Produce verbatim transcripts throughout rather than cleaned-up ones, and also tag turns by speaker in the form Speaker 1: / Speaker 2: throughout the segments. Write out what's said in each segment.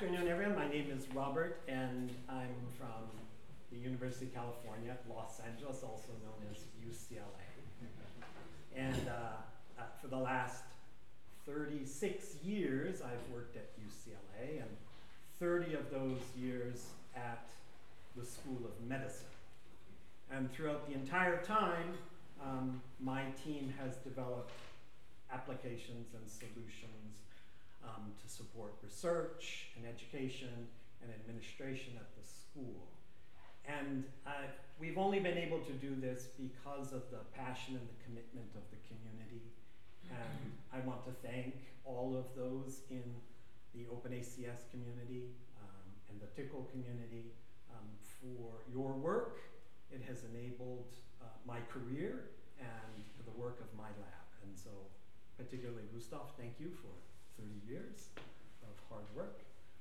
Speaker 1: afternoon, everyone. My name is Robert, and I'm from the University of California, Los Angeles, also known as U C L A. And uh, uh, for the last thirty-six years, I've worked at U C L A, and thirty of those years at the School of Medicine. And throughout the entire time, um, my team has developed applications and solutions um, to support research and education and administration at the school. And uh, we've only been able to do this because of the passion and the commitment of the community. And I want to thank all of those in the OpenACS community um, and the Tickle community um, for your work. It has enabled uh, my career and the work of my lab. And so particularly Gustav, thank you for thirty years of hard work.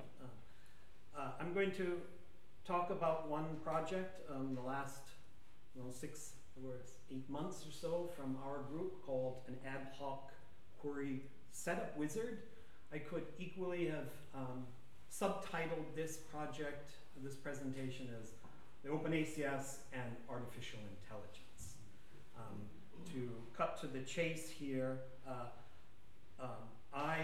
Speaker 1: Uh, uh, I'm going to talk about one project um, the last well, six or eight months or so from our group called an ad hoc query setup wizard. I could equally have um, subtitled this project, this presentation as the OpenACS and Artificial Intelligence. Um, to cut to the chase here, uh, um, I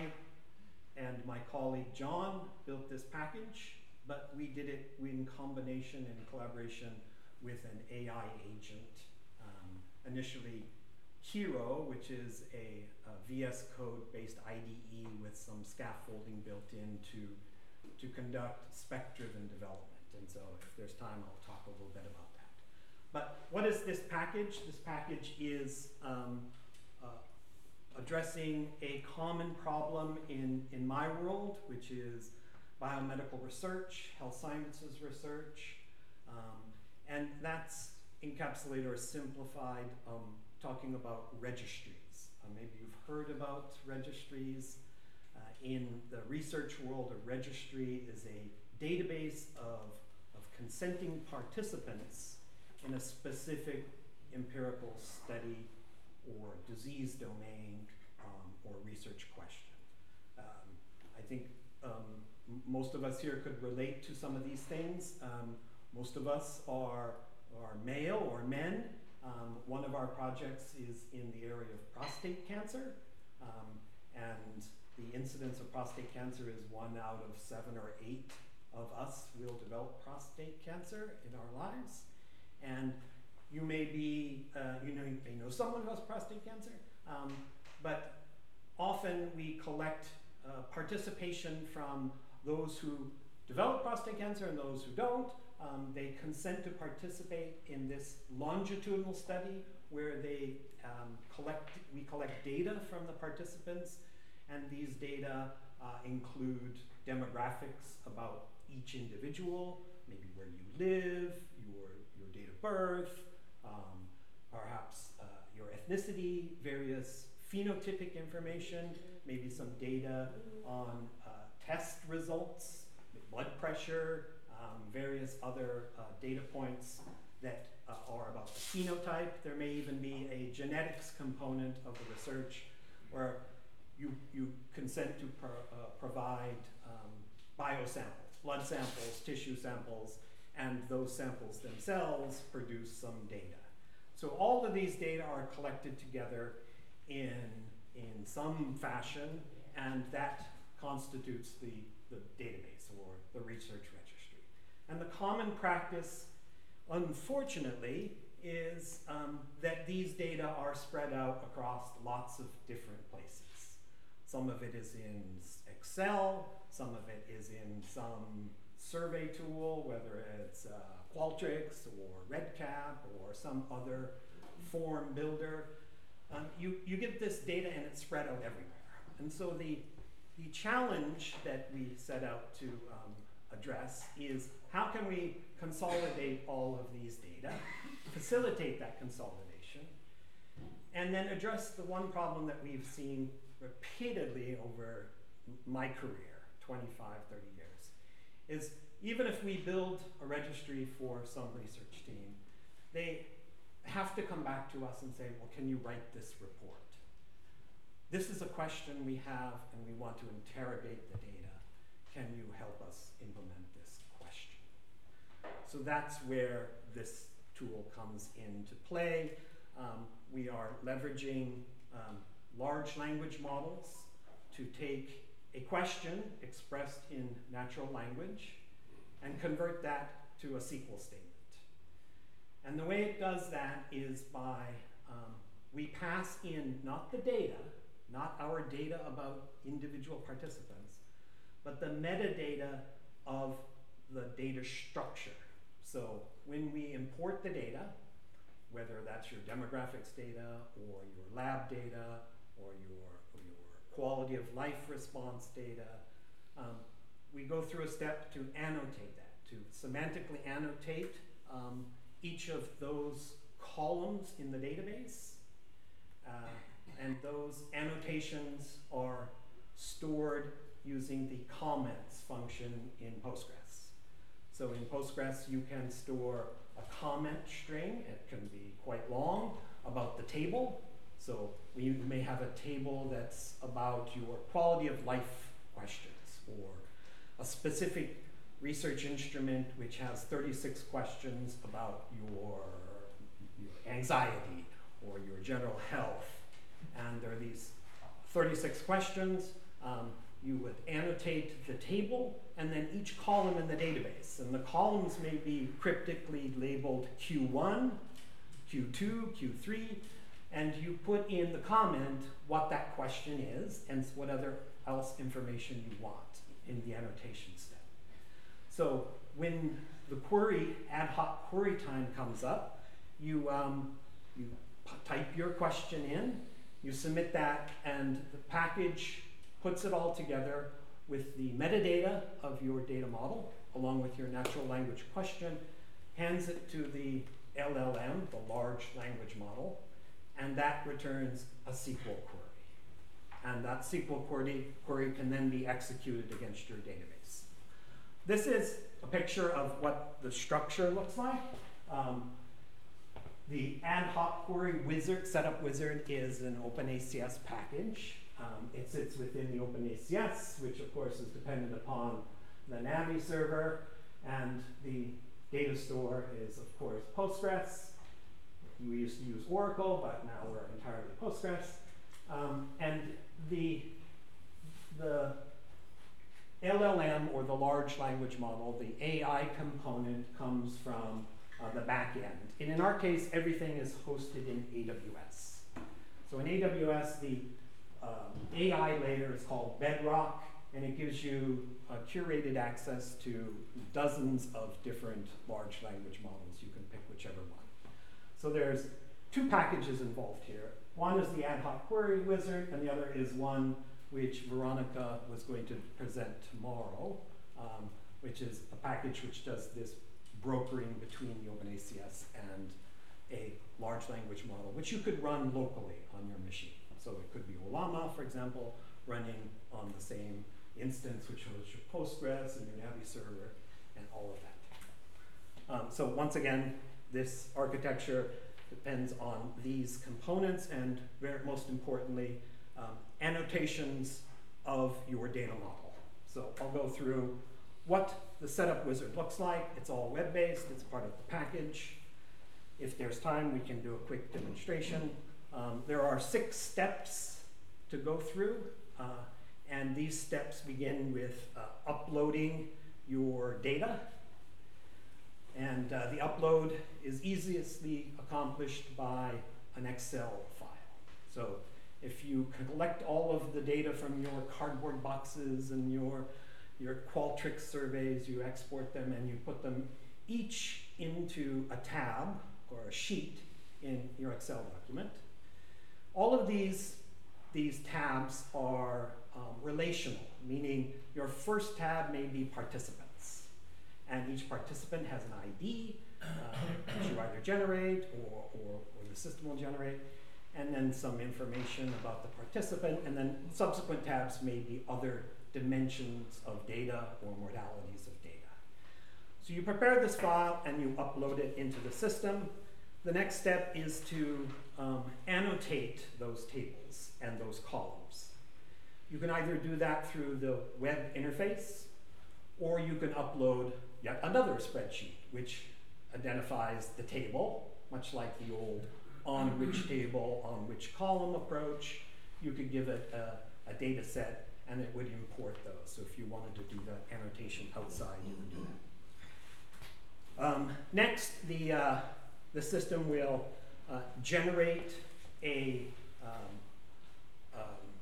Speaker 1: and my colleague John built this package, but we did it in combination and collaboration with an A I agent. Um, initially, Hero, which is a, a V S Code-based I D E with some scaffolding built in to, to conduct spec-driven development. And so if there's time, I'll talk a little bit about that. But what is this package? This package is um, uh, addressing a common problem in, in my world, which is biomedical research, health sciences research, um, and that's encapsulated or simplified um, talking about registries. Uh, maybe you've heard about registries. Uh, in the research world, a registry is a database of, of consenting participants in a specific empirical study or disease domain um, or research question. Um, I think um, m- most of us here could relate to some of these things. Um, most of us are, are male or men. Um, one of our projects is in the area of prostate cancer, um, and the incidence of prostate cancer is one out of seven or eight of us will develop prostate cancer in our lives. And you may be, uh, you know, you may know someone who has prostate cancer, um, but often we collect uh, participation from those who develop prostate cancer and those who don't. Um, they consent to participate in this longitudinal study where they um, collect, we collect data from the participants, and these data uh, include demographics about each individual, maybe where you live, your, your date of birth, um, perhaps uh, your ethnicity, various phenotypic information, maybe some data on uh, test results, blood pressure, um, various other uh, data points that uh, are about the phenotype. There may even be a genetics component of the research where you, you consent to pro, uh, provide um, biosamples, blood samples, tissue samples, and those samples themselves produce some data. So all of these data are collected together in, in some fashion, and that constitutes the, the database or the research registry. And the common practice, unfortunately, is um, that these data are spread out across lots of different places. Some of it is in Excel, some of it is in some survey tool, whether it's uh, Qualtrics or REDCap or some other form builder. Um, you, you get this data and it's spread out everywhere. And so the, the challenge that we set out to um, address is how can we consolidate all of these data, facilitate that consolidation, and then address the one problem that we've seen repeatedly over my career, twenty-five, thirty years, is even if we build a registry for some research team, they have to come back to us and say, well, can you write this report? This is a question we have and we want to interrogate the data. Can you help us So that's where this tool comes into play. Um, we are leveraging um, large language models to take a question expressed in natural language and convert that to a S Q L statement. And the way it does that is by, um, we pass in not the data, not our data about individual participants, but the metadata of the data structure. So when we import the data, whether that's your demographics data or your lab data or your, or your quality of life response data, um, we go through a step to annotate that, to semantically annotate um, each of those columns in the database. Uh, and those annotations are stored using the comments function in Postgres. So in Postgres, you can store a comment string. It can be quite long about the table. So we may have a table that's about your quality of life questions, or a specific research instrument which has thirty-six questions about your, your anxiety or your general health. And there are these thirty-six questions. Um, you would annotate the table and then each column in the database. And the columns may be cryptically labeled Q one, Q two, Q three, and you put in the comment what that question is and what other else information you want in the annotation step. So when the query, ad hoc query time comes up, you, um, you type your question in, you submit that, and the package puts it all together with the metadata of your data model, along with your natural language question, hands it to the L L M, the large language model, and that returns a S Q L query. And that S Q L query, query can then be executed against your database. This is a picture of what the structure looks like. Um, the ad hoc query wizard, setup wizard, is an OpenACS package. Um, it sits within the OpenACS, which of course is dependent upon the Navi server, and the data store is of course Postgres. We used to use Oracle, but now we're entirely Postgres. Um, and the, the L L M, or the large language model, the A I component, comes from uh, the back end. And in our case, everything is hosted in A W S. So in A W S, the um, A I layer is called Bedrock, and it gives you uh, curated access to dozens of different large language models. You can pick whichever one. So there's two packages involved here. One is the ad hoc query wizard, and the other is one which Veronica was going to present tomorrow, um, which is a package which does this brokering between the OpenACS and a large language model, which you could run locally on your machine. So it could be Ollama, for example, running on the same instance, which was your Postgres and your Navi server and all of that. Um, so once again, this architecture depends on these components and, very, most importantly, um, annotations of your data model. So I'll go through what the setup wizard looks like. It's all web-based. It's part of the package. If there's time, we can do a quick demonstration. Um, there are six steps to go through, uh, and these steps begin with uh, uploading your data. And uh, the upload is easily accomplished by an Excel file. So if you collect all of the data from your cardboard boxes and your, your Qualtrics surveys, you export them and you put them each into a tab or a sheet in your Excel document. All of these, these tabs are um, relational, meaning your first tab may be participants. And each participant has an I D, uh, which you either generate or, or, or the system will generate, and then some information about the participant, and then subsequent tabs may be other dimensions of data or modalities of data. So you prepare this file and you upload it into the system. The next step is to um, annotate those tables and those columns. You can either do that through the web interface, or you can upload yet another spreadsheet, which identifies the table, much like the old on which table, on which column approach. You could give it a, a data set, and it would import those. So if you wanted to do that annotation outside, you would do that. Um, next, the, uh, the system will uh, generate a um, um,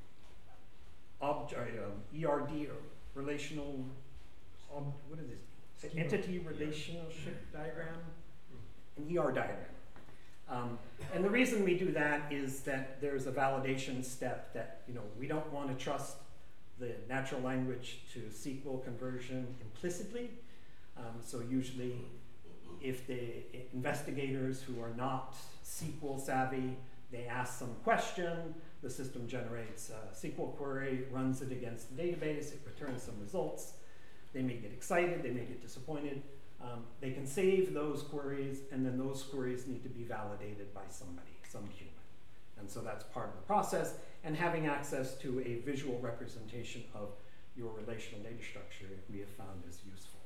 Speaker 1: ob uh, um, E R D, or relational, ob what is this? Entity relationship diagram? An E R diagram. Um, and the reason we do that is that there's a validation step that, you know, we don't want to trust the natural language to S Q L conversion implicitly. Um, so usually if the investigators who are not S Q L savvy, they ask some question, the system generates a S Q L query, runs it against the database, it returns some results. They may get excited, they may get disappointed. Um, they can save those queries, and then those queries need to be validated by somebody, some human. And so that's part of the process, and having access to a visual representation of your relational data structure we have found is useful.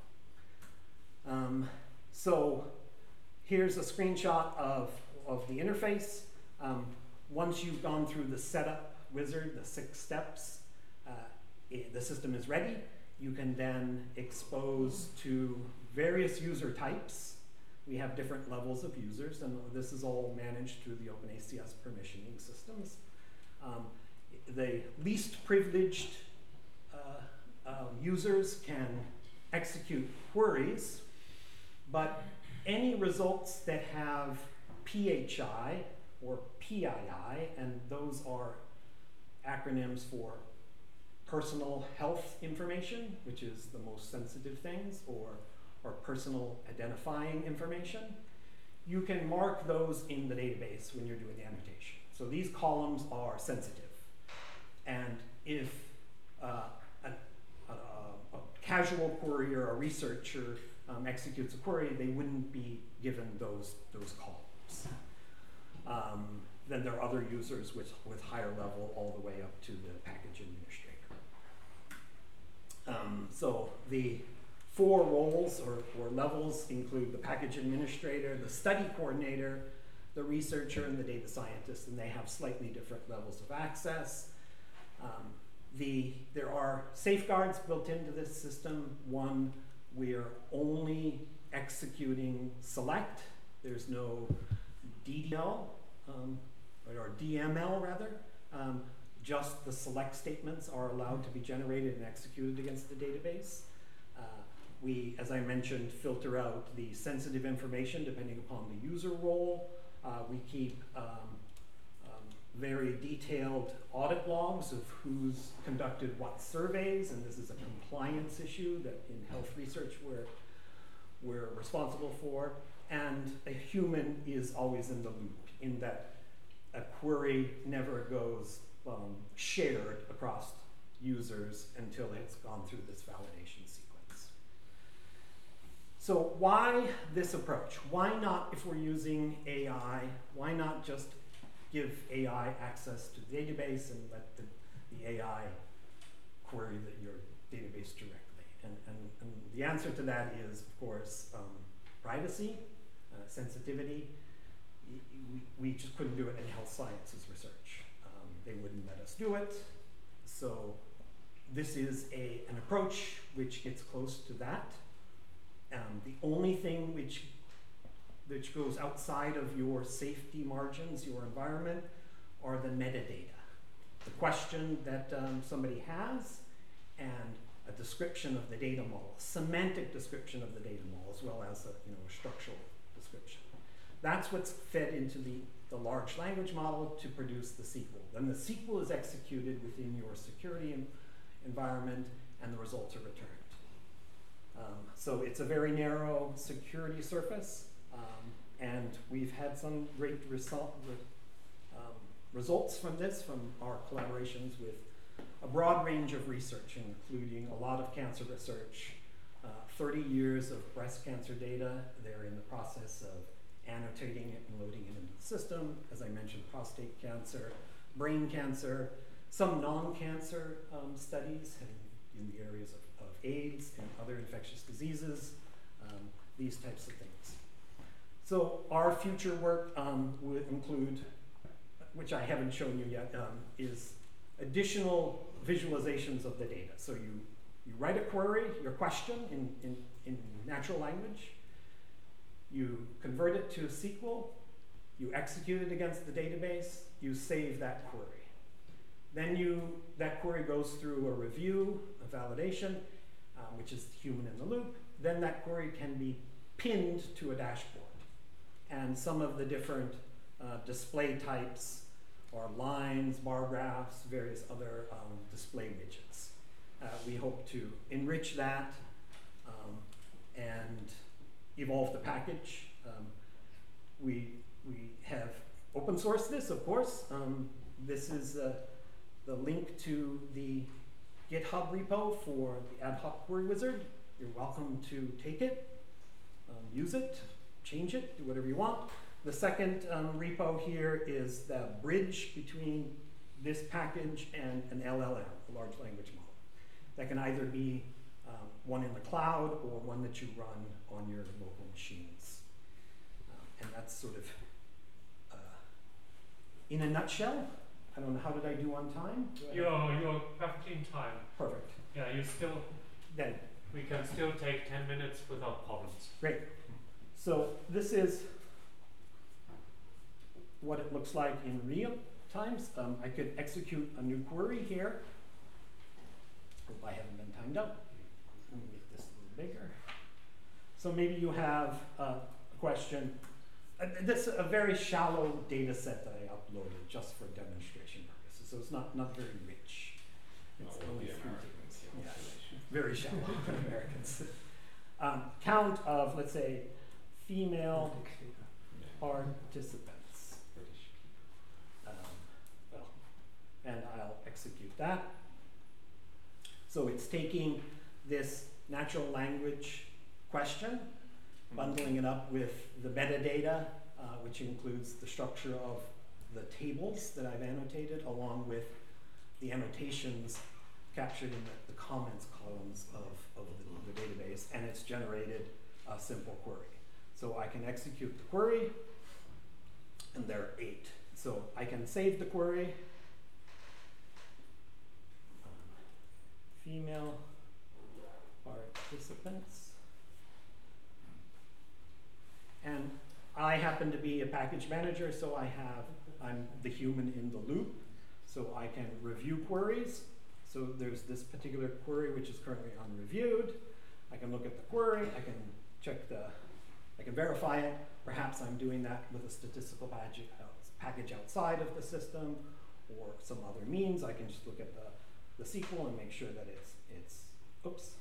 Speaker 1: Um, so here's a screenshot of, of the interface. Um, once you've gone through the setup wizard, the six steps, uh, it, the system is ready. You can then expose to various user types. We have different levels of users, and this is all managed through the OpenACS permissioning systems. Um, the least privileged uh, uh, users can execute queries, but any results that have P H I or P I I, and those are acronyms for personal health information, which is the most sensitive things, or, or personal identifying information, you can mark those in the database when you're doing the annotation. So these columns are sensitive. And if uh, a, a, a casual query or a researcher um, executes a query, they wouldn't be given those, those columns. Um, then there are other users with, with higher level all the way up to the package administrator. Um, so the four roles or, or levels include the package administrator, the study coordinator, the researcher, and the data scientist, and they have slightly different levels of access. Um, the, there are safeguards built into this system. One, we're only executing select. There's no D D L, um, or D M L rather. Um, Just the select statements are allowed to be generated and executed against the database. Uh, we, as I mentioned, filter out the sensitive information depending upon the user role. Uh, we keep um, um, very detailed audit logs of who's conducted what surveys, and this is a compliance issue that in health research we're, we're responsible for. And a human is always in the loop in that a query never goes Um, shared across users until it's gone through this validation sequence. So why this approach? Why not, if we're using A I, why not just give A I access to the database and let the, the A I query the, your database directly? And, and, and the answer to that is, of course, um, privacy, uh, sensitivity. We, we just couldn't do it in health sciences research. They wouldn't let us do it. So this is a, an approach which gets close to that. Um, the only thing which, which goes outside of your safety margins, your environment, are the metadata. The question that um, somebody has and a description of the data model, semantic description of the data model, as well as a, you know, a structural description. That's what's fed into the the large language model to produce the S Q L. Then the S Q L is executed within your security environment, and the results are returned. Um, so it's a very narrow security surface, um, and we've had some great result, re, um, results from this, from our collaborations with a broad range of research, including a lot of cancer research, uh, thirty years of breast cancer data. They're in the process of annotating it and loading it into the system. As I mentioned, prostate cancer, brain cancer, some non-cancer um, studies in, in the areas of, of AIDS and other infectious diseases, um, these types of things. So our future work um, would include, which I haven't shown you yet, um, is additional visualizations of the data. So you, you write a query, your question in, in, in natural language, you convert it to S Q L, you execute it against the database, you save that query. Then you, that query goes through a review, a validation, um, which is human in the loop. Then that query can be pinned to a dashboard. And some of the different uh, display types are lines, bar graphs, various other um, display widgets. Uh, we hope to enrich that um, and evolve the package. Um, we, we have open sourced this, of course. Um, this is uh, the link to the GitHub repo for the ad hoc query wizard. You're welcome to take it, um, use it, change it, do whatever you want. The second um, repo here is the bridge between this package and an L L M, a large language model. That can either be um, one in the cloud or one that you run on your local machines. Um, and that's sort of, uh, in a nutshell. I don't know, how did I do on time?
Speaker 2: You're, you're perfectly in time.
Speaker 1: Perfect.
Speaker 2: Yeah, you still,
Speaker 1: Then,
Speaker 2: we can still take ten minutes without problems.
Speaker 1: great. So this is what it looks like in real times. Um, I could execute a new query here. Hope I haven't been timed out. Let me make this a little bigger. So maybe you have uh, a question. Uh, this is a very shallow data set that I uploaded just for demonstration purposes. So it's not, not very rich. It's
Speaker 3: Oh,
Speaker 1: only
Speaker 3: the
Speaker 1: three
Speaker 3: Americans,
Speaker 1: tables.
Speaker 3: the
Speaker 1: Yeah,
Speaker 3: population.
Speaker 1: very shallow for Americans. Um, count of, let's say, female participants.
Speaker 3: British.
Speaker 1: Um, well, and I'll execute that. So it's taking this natural language question, bundling it up with the metadata, uh, which includes the structure of the tables that I've annotated, along with the annotations captured in the, the comments columns of, of the, the database, and it's generated a simple query. So I can execute the query, and there are eight. So I can save the query. Um, female participants. And I happen to be a package manager, so I have, I'm the human in the loop. So I can review queries. So there's this particular query which is currently unreviewed. I can look at the query, I can check the, I can verify it. Perhaps I'm doing that with a statistical package, uh, package outside of the system or some other means. I can just look at the, the S Q L and make sure that it's, it's, oops.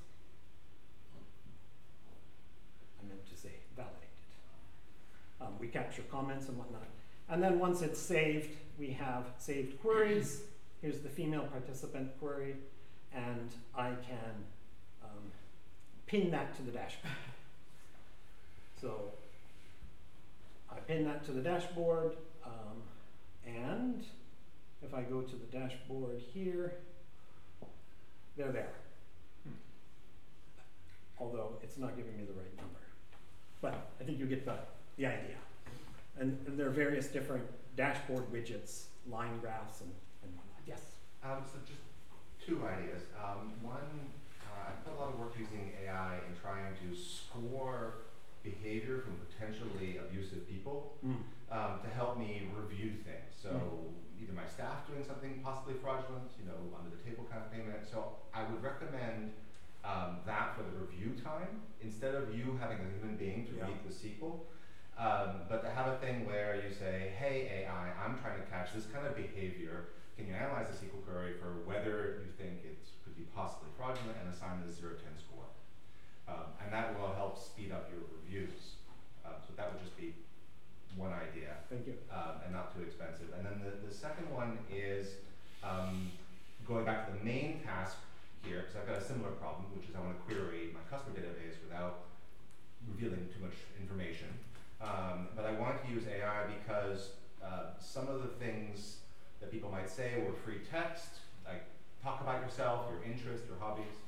Speaker 1: I meant to say validated. Um, we capture comments and whatnot. And then once it's saved, we have saved queries. Here's the female participant query, and I can um, pin that to the dashboard. So I pin that to the dashboard, um, and if I go to the dashboard here, they're there.
Speaker 3: Hmm.
Speaker 1: Although it's not giving me the right number. But I think you get the, the idea. And, and there are various different dashboard widgets, line graphs, and, and whatnot. Yes?
Speaker 4: Um, so just two ideas. Um, one, uh, I've put a lot of work using A I in trying to score behavior from potentially abusive people
Speaker 1: Mm.
Speaker 4: um, to help me review things. So
Speaker 1: Mm.
Speaker 4: either my staff doing something possibly fraudulent, you know, under the table kind of payment. So I would recommend um, that for the review time instead of you having a human being to
Speaker 1: Yeah.
Speaker 4: read the S Q L. Um, but to have a thing where you say, hey A I, I'm trying to catch this kind of behavior. Can you analyze the S Q L query for whether you think it could be possibly fraudulent and assign it a zero to ten score? Um, and that will help speed up your reviews. Um, so that would just be one idea,
Speaker 1: Thank you.
Speaker 4: um, and not too expensive. And then the, the second one is um, going back to the main task here, because I've got a similar problem, which is I want to query my customer database without revealing too much information. Um, but I wanted to use A I because uh, some of the things that people might say were free text, like talk about yourself, your interests, your hobbies.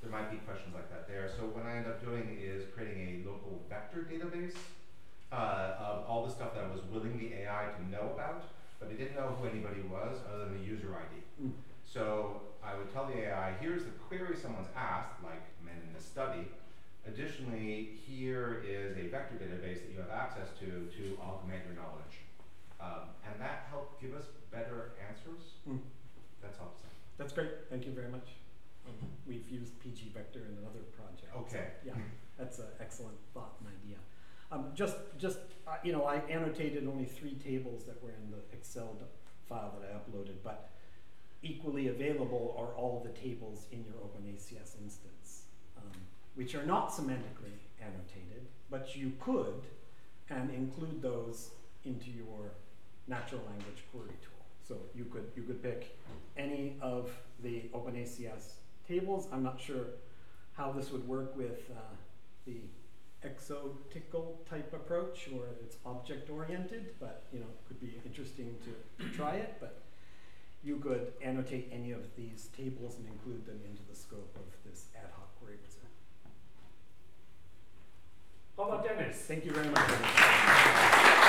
Speaker 4: there might be questions like that there. So what I end up doing is creating a local vector database uh, of all the stuff that I was willing the A I to know about, but I didn't know who anybody was other than the user I D.
Speaker 1: Mm.
Speaker 4: So I would tell the A I, here's the query someone's asked, like men in this study. Additionally, here is a vector database that you have access to to augment your knowledge. Um, and that helped give us better answers.
Speaker 1: Mm.
Speaker 4: That's all to say.
Speaker 1: That's great. Thank you very much. Um, we've used P G Vector in another project.
Speaker 4: Okay.
Speaker 1: So, yeah, that's an excellent thought and idea. Um, just, just uh, you know, I annotated only three tables that were in the Excel d- file that I uploaded, but equally available are all the tables in your OpenACS instance, um, which are not semantically annotated, but you could and include those into your natural language query tool. So you could you could pick any of the OpenACS tables. I'm not sure how this would work with uh, the exotical type approach, or it's object oriented, but you know, it could be interesting to, to try it. But you could annotate any of these tables and include them into the scope of this ad hoc query wizard.
Speaker 2: How about Dennis?
Speaker 1: Thank you very much.